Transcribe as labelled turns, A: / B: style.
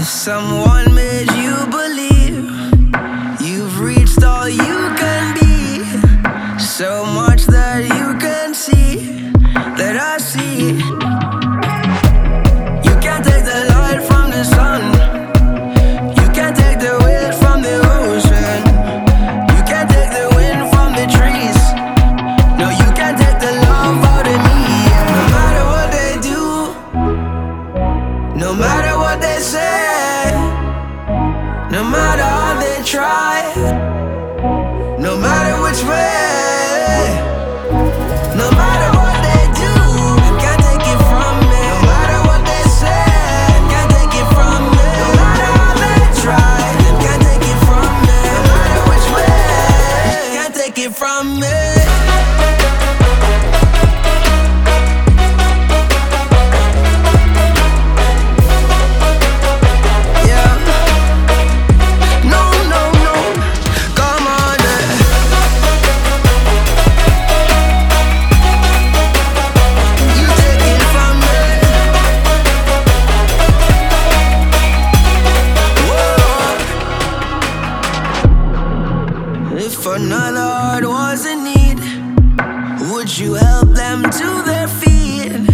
A: Someone made you believe you've reached all you can be, so much that you can see, that I see. You can't take the light from the sun, you can't take the wind from the ocean, you can't take the wind from the trees, no, you can't take the love out of me. No matter what they do, no matter what they say, no matter how they try, no matter which way, no matter what they do, can't take it from me. No matter what they say, can't take it from me. No matter how they try, can't take it from me. No matter which way, can't take it from me. If another heart was in need, would you help them to their feet?